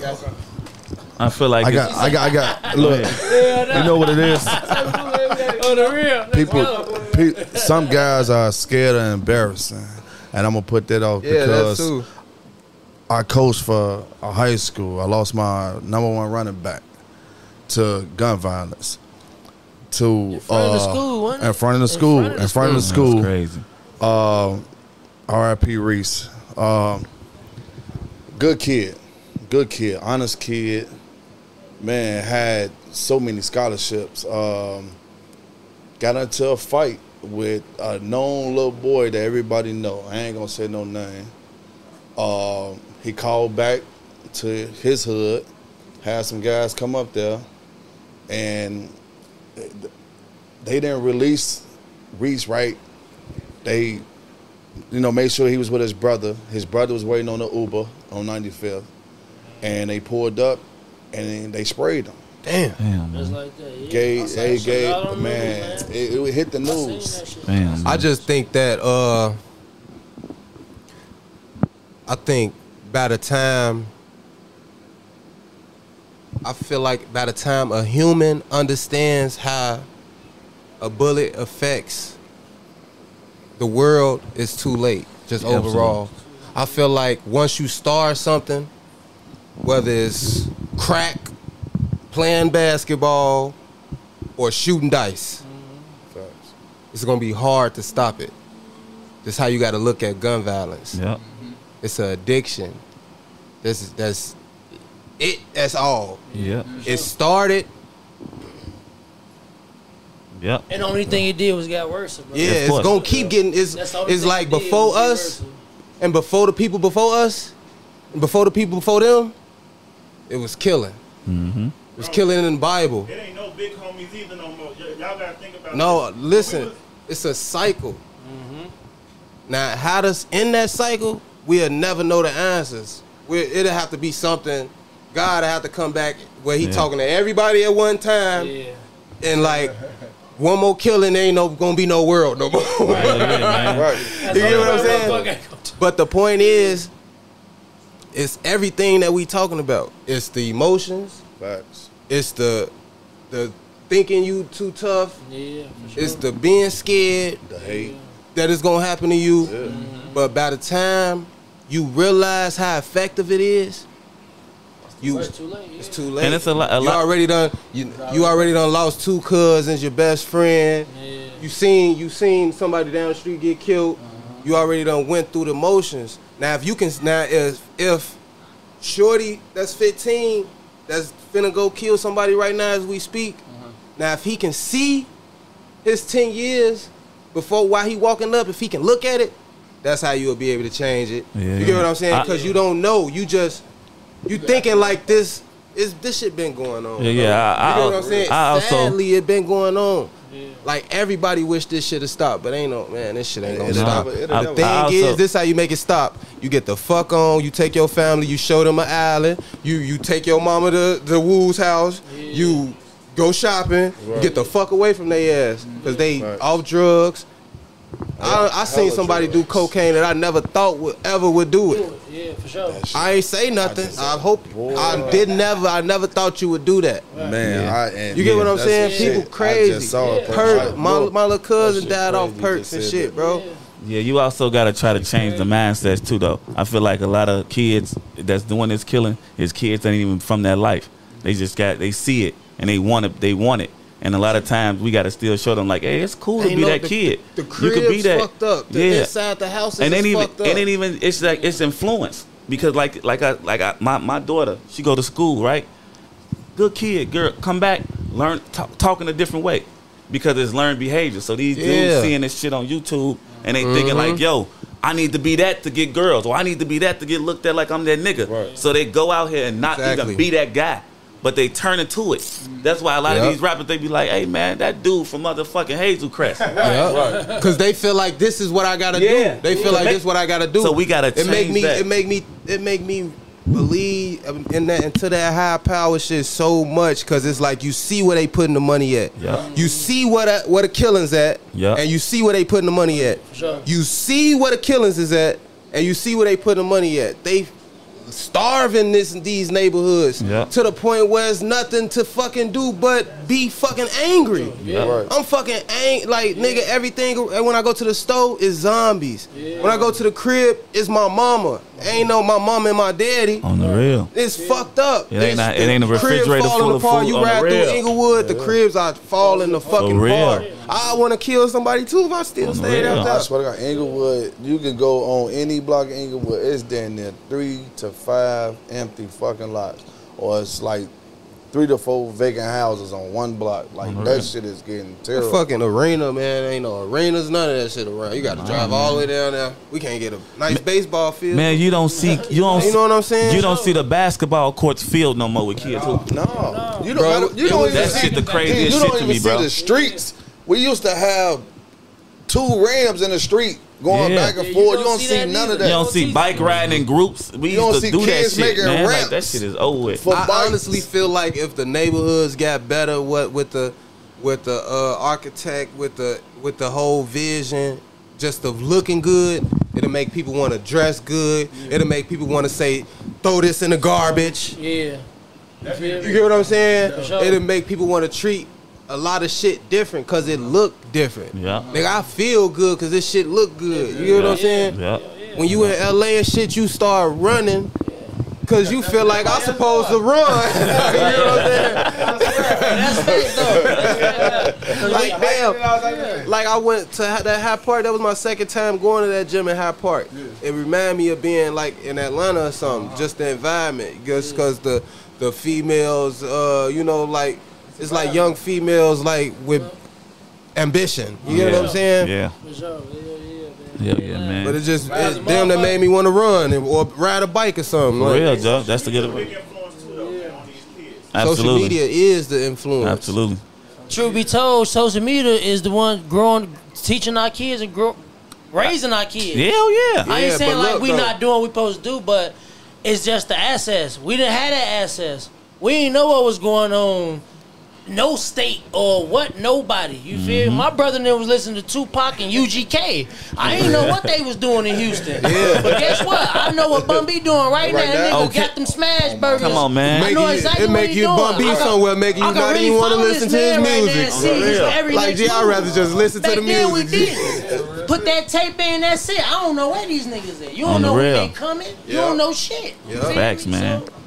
I feel like I it's- got, I got, I got. Look, you know what it is? On the real. Let's People, go. pe- some guys are scared and embarrassing, and I'm gonna put that off Yeah, that's because too. I coached for a high school. I lost my number one running back to gun violence. To In front of the uh, school, wasn't it? in front of the In school, front of the in front of the That's school. crazy. Um, R I P Reese. Um, good kid, good kid, honest kid. Man, had so many scholarships. Um, got into a fight with a known little boy that everybody know. I ain't gonna say no name. Um, he called back to his hood, had some guys come up there, and they didn't release Reese right. They, you know, made sure he was with his brother. His brother was waiting on the Uber on ninety-fifth, and they pulled up, and they sprayed him. Damn. Damn, Just man. like that. Yeah. I Gay, saw they that shit out gay, on the man. news, man. It, it hit the I seen news. that shit. Damn, man. I just think that uh I think by the time I feel like by the time a human understands how a bullet affects the world, it's too late. Just Yeah, overall. I feel like once you start something, whether it's crack, playing basketball, or shooting dice, it's gonna be hard to stop it. That's how you got to look at gun violence. Yep. It's an addiction. That's that's it. That's all. Yep. It started. Yep. And the only thing it did was got worse. Bro. Yeah, Of it's course. gonna keep getting. It's That's the only it's thing like it did before was get us worse. and before the people before us, and before the people before them. It was killing. Mm-hmm. It was killing in the Bible. It ain't no big homies either no more. Y- y'all gotta think about No, this. listen, We was- it's a cycle. Now, how does in that cycle, we'll never know the answers. We it'll have to be something. God will have to come back where he Yeah. talking to everybody at one time, Yeah. and like one more killing, there ain't no gonna be no world no more. Right. Yeah, man. Right. You get what I'm saying? But the point is, it's everything that we talking about. It's the emotions. Facts. It's the the thinking you too tough. Yeah, for sure. It's the being scared The hate. that it's gonna happen to you. Yeah. But by the time you realize how effective it is, You, It's too late. Yeah. it's too late. And it's a lot- a you lot- already done. You, you already done lost two cousins, your best friend. Yeah. You seen you seen somebody down the street get killed. Uh-huh. You already done went through the motions. Now if you can now if if Shorty that's fifteen that's finna go kill somebody right now as we speak. Uh-huh. Now if he can see his ten years before while he walking up, if he can look at it, that's how you'll be able to change it. Yeah. You get what I'm saying? I- Because you don't know. You just you thinking like this. Is this shit been going on? Yeah, bro. yeah, I- you get I- what I'm saying? I also- Sadly, it been going on. Yeah. Like everybody wish this shit have stopped, but ain't no man. This shit ain't gonna It'll stop. never- it'll The never- thing I is, also- this how you make it stop. You get the fuck on. You take your family. You show them an island. You you take your mama to the Woo's house. You go shopping. You get the fuck away from their ass because they Right. off drugs. I, I seen hella somebody do drugs. cocaine that I never thought would ever would do it. Yeah, for sure. I ain't say nothing. just I, said, hope boy. I did never. I never thought you would do that. Man, Yeah. I, and You get what I'm that's saying? the People shit. crazy. I just saw it. Perk, my, my little cousin shit died off crazy, you perks just and said shit, that. bro. Yeah, you also got to try to change the mindsets too, though. I feel like a lot of kids that's doing this killing is kids that ain't even from that life. They just got, they see it and they want it. They want it, and a lot of times we got to still show them like, hey, it's cool to Ain't be no- that the- kid. The you crib's could be that. fucked up. The yeah, inside the house is and then even fucked up. and then even it's like it's influence because like like I like I, my my daughter, she go to school, right? Good kid, girl, come back, learn talk, talk in a different way because it's learned behavior. So these Yeah. dudes seeing this shit on YouTube and they thinking like, yo, I need to be that to get girls, or I need to be that to get looked at like I'm that nigga. Right. So they go out here and not Exactly. even be that guy. But they turn into it. That's why a lot Yep. of these rappers, they be like, hey man, that dude from motherfucking Hazel Crest. Yeah, because they feel like this is what I gotta Yeah. do. They feel Yeah. like this is what I gotta do. So we gotta It make change me. that. It make me. It make me believe in that into that high power shit so much because it's like you see where they putting the money at. Yeah. You see what a, where the killings at. Yeah. And you see where they putting the money at. Sure. You see where the killings is at, and you see where they putting the money at. They starving this these neighborhoods Yeah. to the point where it's nothing to fucking do but be fucking angry. Yeah. Right. I'm fucking ang- like nigga. Everything and when I go to the store is zombies. When I go to the crib, it's my mama. Ain't no my mama and my daddy. On the real. It's fucked up. It ain't It's- not- it ain't a the cribs refrigerator falling full of apart. food You on the ride through real. Inglewood, the cribs are falling the fucking real. apart. I want to kill somebody too if I still On the stay real. out I there. swear to God, Inglewood, you can go on any block in Inglewood. It's down there three to five empty fucking lots, or it's like three to four vacant houses on one block. Like On the that real. shit is getting The terrible. fucking arena, man. Ain't no arenas, none of that shit around. You got to drive all the way down there. We can't get a nice baseball field. Man, you don't see you don't You know what I'm saying? You don't see the basketball courts filled no more with kids. No, you don't. Bro, you it don't was- even that see shit the Dude, craziest you shit don't to even me, see bro. the streets. We used to have two Rams in the street going Yeah. back and Yeah, you forth. don't You don't see see that none of either. that. You don't see bike riding in groups. We You don't used to see do that kids shit, making man. Like, raps that shit is over with. for I bikes. honestly feel like if the neighborhoods got better, what with the with the uh, architect, with the with the whole vision, just of looking good, it'll make people want to dress good. It'll make people want to say, throw this in the garbage. Yeah. You feel You me? get what I'm saying? For sure. It'll make people want to treat a lot of shit different because it look different. Yeah. Nigga, I feel good because this shit look good. You get what I'm saying? Yeah. When you in L A and shit, you start running because you feel like I'm supposed to run. You know what I'm saying? That's facts though. Like, damn. Like, I went to ha- that High Park. That was my second time going to that gym in High Park. It reminded me of being, like, in Atlanta or something. Just the environment. Just because the, the females, uh, you know, like, it's like young females, like, with ambition. You get what I'm saying? Yeah. For sure. Yeah, yeah, man. Yeah, yeah, man. But it just, it's them that made me want to run and- or ride a bike or something. For Like, real, Joe. That's the good Big one. influence too, though, man, on these kids. social Absolutely. media is the influence. Absolutely. Truth be told, social media is the one growing, teaching our kids and grow, raising our kids. Hell yeah. I ain't Yeah, saying but like look, we though. not doing what we supposed to do, but it's just the access. We didn't have that access. We didn't know what was going on. No state or what nobody. You feel? My brother and them was listening to Tupac and U G K. I ain't know what they was doing in Houston. Yeah. But guess what? I know what Bun B doing right, Right now. That now. nigga Okay. got them smash burgers. Come on, man. I Make know you- exactly it what make he you doing. Bun B I got- somewhere, make you I can not really even wanna follow listen this to his man right now music. and see his every Like, next gee, I'd move. rather just listen to Back the then we music. did. Put that tape in, that's it. I don't know where these niggas at. You On don't the know when real. they coming. You Yeah. don't know shit. You Yeah. feel Facts, me? man. So,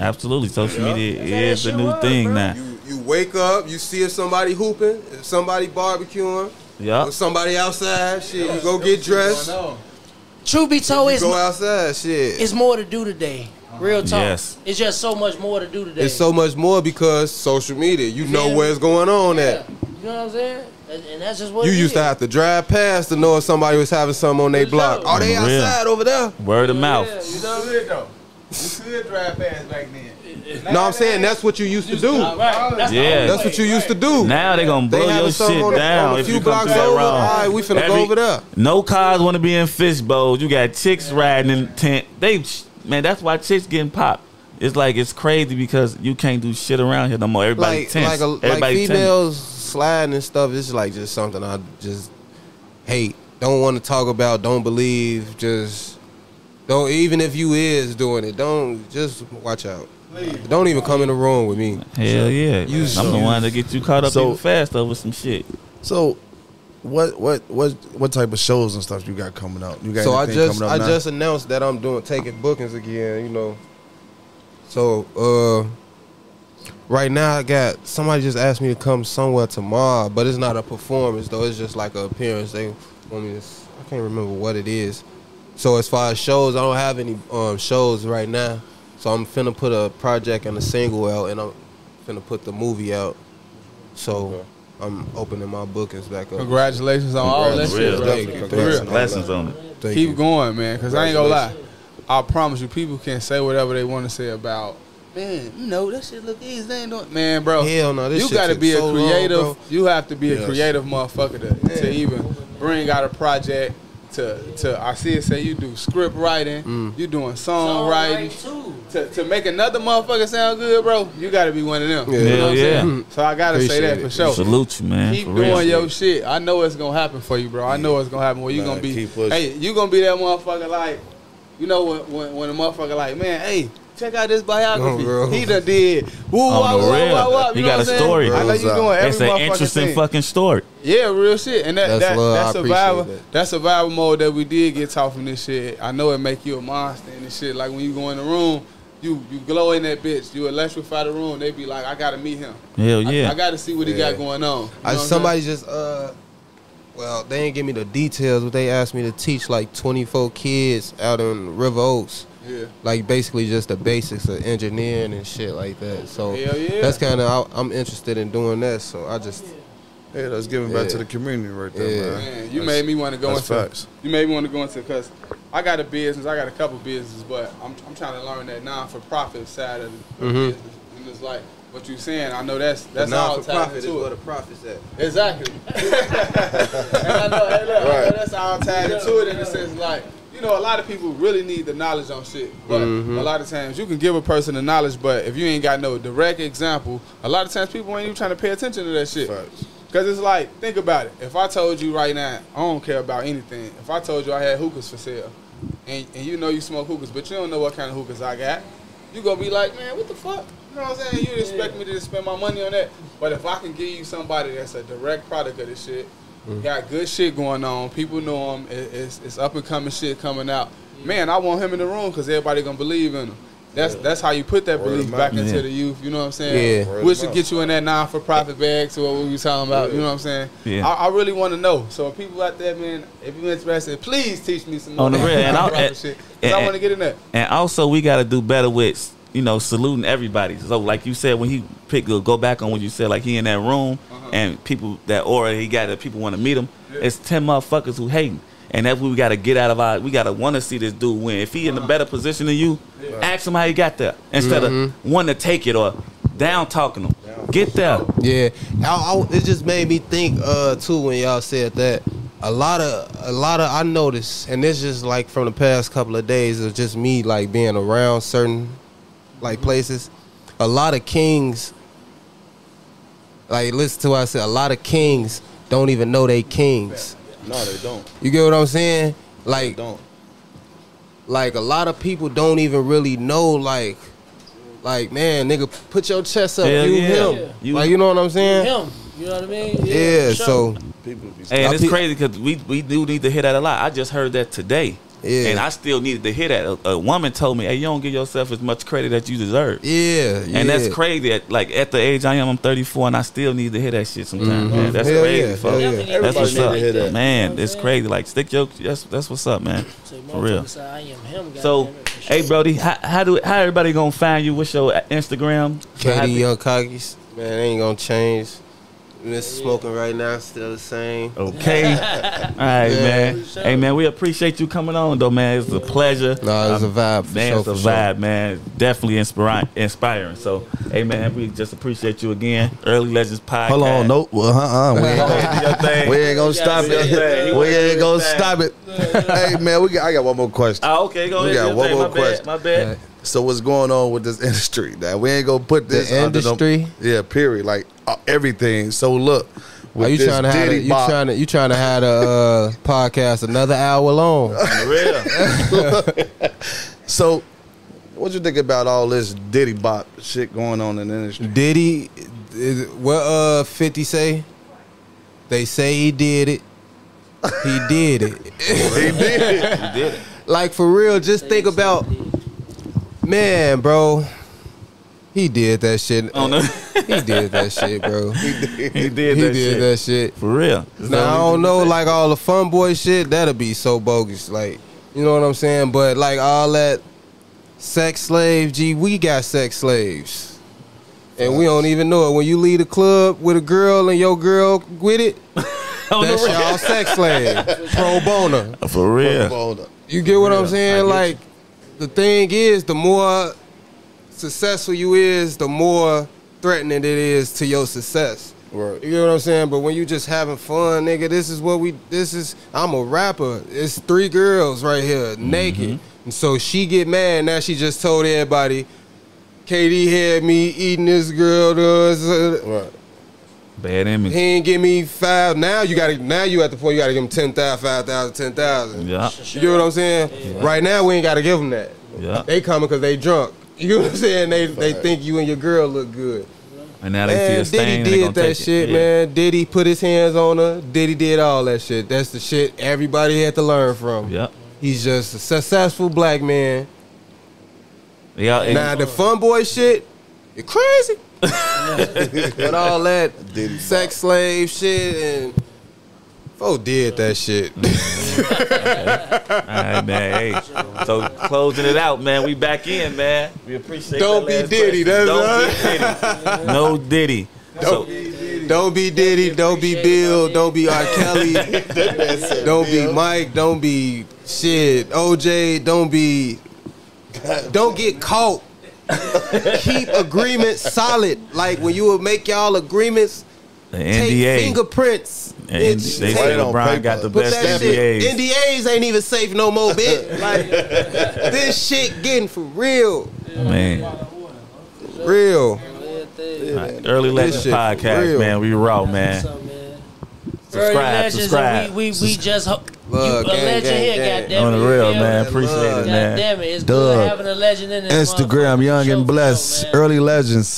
Absolutely, social Yeah. media That's how is that the shit new work, thing bro. now. You you wake up, you see if somebody hooping, if somebody barbecuing, Yeah. or somebody outside. Shit, you go get dressed. Truth be told, You it's, go outside. Shit, it's more to do today. Real talk. Yes. It's just so much more to do today. it's so much more because social media. You know Yeah. where it's going on yeah. at. You know what I'm saying? And, and that's just what You it used to is. have to drive past to know if somebody was having something on their For block. sure. Oh, they For real. outside over there. Word of mouth. Yeah, you You know? could though. You could drive fast back then. No, I'm saying that's what you used to do. Right. That's the Yeah. only That's way. what you used to do. Now they gonna They blow having your something shit on, the- down on a if few you come blocks through that over. wrong. All right, we finna Every- go over there. No cars want to be in fish bowls. You got chicks riding in tent. They man, that's why chicks getting popped. It's like it's crazy because you can't do shit around here no more. Everybody Like, tense. like, a, like Everybody tense. females sliding and stuff. It's like just something I just hate. Don't want to talk about. Don't believe. Just don't. Even if you is doing it, don't. Just watch out. Don't even come in the room with me. Hell yeah. You- I'm the one that get you caught up So- even fast over some shit. So, what what what what type of shows and stuff you got coming out? You got So I anything just coming I up now? just announced that I'm doing taking bookings again. You know. So uh, right now I got somebody just asked me to come somewhere tomorrow, but it's not a performance though. It's just like an appearance. They want me to. s- I can't remember what it is. So as far as shows, I don't have any um, shows right now. So I'm finna put a project and a single out, and I'm finna put the movie out. So I'm opening my bookings back up. Congratulations on all that Real. shit, bro. Thank you. For Congrats. real. Lessons on it. Thank Keep you. going, man, because I ain't gonna lie. I promise you, people can say whatever they want to say about, man, you know, that shit look easy. They ain't doing, man, bro. Hell no, this you shit gotta took be a so long, creative. bro. You have to be a Yes. creative motherfucker to, to even bring out a project. To, to I see it say you do script writing, Mm. you doing songwriting. Songwriting too. To, to make another motherfucker sound good, bro, you gotta be one of them. Yeah. You know what I'm Hell yeah. saying? So I gotta say Appreciate that it. for sure. Salute you, man. Keep for doing real. your shit. I know it's gonna happen for you, bro. I know it's gonna happen. Where you Nah, gonna be? keep pushing. Hey, you gonna be that motherfucker like, you know when when, when a motherfucker like, man, hey, check out this biography. No, bro. He done did. Woo, On wow, the wow, real. wow, wow. He You know got what a I'm saying? story. I know you Bro, doing every It's an motherfucking interesting thing. fucking story. Yeah, real shit. And that, That's that, love. that I survival, appreciate that. that survival mode that we did get taught from this shit. I know it make you a monster and this shit. Like when you go in the room, you you glow in that bitch. You electrify the room. They be like, I gotta meet him. Hell I- yeah. I, gotta see what he Yeah. got going on. You know I, what I'm somebody just uh, well, they didn't give me the details, but they asked me to teach like twenty-four kids out in River Oaks, saying? Yeah. like basically just the basics of engineering and shit like that. So Hell yeah. that's kind of I'm interested in doing that. So I just Yeah, that's giving back Yeah. to the community right there, Yeah. man. Man, you That's- made me want to go that's into. facts. You made me want to go into because I got a business. I got a couple businesses, but I'm I'm trying to learn that non for profit side of the Mhm. business. And it's like what you saying. I know that's that's all tied into it. profit's at. Exactly. and I know, hey, look, I know that's all tied into it in the sense like, you know, a lot of people really need the knowledge on shit. But Mhm. a lot of times you can give a person the knowledge, but if you ain't got no direct example, a lot of times people ain't even trying to pay attention to that shit. Facts. Because it's like, think about it. If I told you right now, I don't care about anything. If I told you I had hookahs for sale, and, and you know you smoke hookahs, but you don't know what kind of hookahs I got, you going to be like, man, what the fuck? You know what I'm saying? You expect me to just spend my money on that. But if I can give you somebody that's a direct product of this shit, got good shit going on, people know him, it, it's, it's up and coming shit coming out, man, I want him in the room because everybody going to believe in him. That's that's how you put that Word belief of back mouth. into Yeah. the youth. You know what I'm saying? Yeah. Word Which of should mouth. get you in that non-for-profit bag to what we was talking about. You know what I'm saying? Yeah. I, I really want to know. So if people out there, man, if you're interested, please teach me some more On the real, and I- non-for-profit and- shit. Because I and- want to get in there. And also, we got to do better with, you know, saluting everybody. So, like you said, when he pick, go back on what you said, like he in that room, Uh-huh. and people that aura he got that people want to meet him. It's ten motherfuckers who hating, and that's what we got to get out of our. We got to want to see this dude win. If he in a better position than you, ask him how he got there instead of wanting to take it or down talking him. Get there. Yeah, I, I, it just made me think uh, too when y'all said that. A lot of, a lot of, I noticed, and this just like from the past couple of days of just me like being around certain like places. A lot of kings, like listen to what I said. A lot of kings don't even know they kings. No, they don't. You get what I'm saying? They Like, don't. like a lot of people don't even really know like. Like, man, nigga, put your chest up. Hell you yeah. him. Yeah. You- Like, you know what I'm saying? Him. You know what I mean? Yeah, for sure. so People be And I it's pe- crazy because we, we do need to hear that a lot. I just heard that today Yeah. And I still needed to hear that. A, a woman told me, hey, you don't give yourself as much credit that you deserve. Yeah, yeah. And that's crazy. At, like, at the age I am, I'm thirty-four, and I still need to hear that shit sometimes. Mm-hmm. Man. That's Hell crazy, yeah, folks. hell yeah. That's Everybody what's need to up. hear that. Man, it's crazy. Like, stick your, that's, that's what's up, man. So, For real. say, I am him, So, goddamn it, for sure. hey, Brody, how, how do how everybody gonna find you? What's your Instagram? K D Young Coggies, man, ain't gonna change. Mister Smoking right now, still the same. Okay. All right, Yeah. man. Hey, man, we appreciate you coming on, though, man. It's a pleasure. No, it's a vibe for Man, sure, it's a for sure. vibe, man. Definitely inspiring. Inspiring. So, hey, man, we just appreciate you again. Early Legends Podcast. Hold on, nope. Well, uh-uh. We ain't gonna, Your thing. we ain't gonna stop say his thing. it. He We wanna ain't do gonna his thing. stop it. Hey, man, we got, I got one more question. Oh, okay, go We ahead. got Your one thing. more My question. bad. My bad. So what's going on with this industry? Now we ain't gonna put this The under industry? The, yeah, period. Like uh, everything. So look, with Are you this trying to have a, Diddy you bop- trying to you trying to have a uh, podcast another hour long? For real. So, what you think about all this Diddy bop shit going on in the industry? Diddy, is- what uh fifty say? They say he did it. He did it. He did. You did it. Like for real, just think about, man, bro. He did that shit. Oh, no. He did that shit, bro. He He did that did shit. that shit. For real. Now I don't know, like all the fun boy shit, that'll be so bogus. Like, you know what I'm saying? But like all that sex slave, G, we got sex slaves. And we don't even know it. When you leave a club with a girl and your girl with it, On the that's real. y'all sex slave. Pro bono. For real. Hold up. You get what I'm I saying? get Like, the thing is, the more successful you is, the more threatening it is to your success. Right. You get what I'm saying? But when you just having fun, nigga, this is what we, this is, I'm a rapper. It's three girls right here, naked. And so she get mad, now she just told everybody, K D had me eating this girl, uh, Right. Bad image. he ain't give me five. Now you gotta, now you at the point you gotta give him ten thousand, five thousand, ten thousand. Yeah. You get what I'm saying? Right now we ain't gotta give them that. Yeah. They coming because they drunk. You know what I'm saying? They they think you and your girl look good. And now they see Man, a stain. Diddy and they did gonna that take it. shit, Yeah. man. Diddy put his hands on her. Diddy did all that shit. That's the shit everybody had to learn from. Yep. He's just a successful black man. Yeah. and- Now the fun boy shit, you're crazy. With all that Diddy sex slave shit and folk did that shit. All right, man. Hey, so closing it out, man. We back in, man. We appreciate. Don't that be last Diddy, question. that's Don't be Diddy. No Diddy. So, Don't be Diddy, don't be Bill, don't be R. Kelly, don't be Mike, don't be shit, O J, don't be, don't get caught. Keep agreements solid. Like when you would make y'all agreements, the take N D A. fingerprints. And Bitch, they take- say Right on LeBron paper. got the Put best that N D shit. As. N D As ain't even safe no more, bitch. Like this shit getting for real, Man. real. All right, Early Legends shit for Podcast, real. man. We raw, man. What's up, man? Subscribe, Early Legends, subscribe. and we, we, we just ho- you Love, a gang, legend gang, here, gang. goddamn On it. the you real, feel man. me? Appreciate it, God man. damn it, it's Doug. good having a legend in this Instagram, motherfucker. Young For and sure, Blessed, man. Early Legends.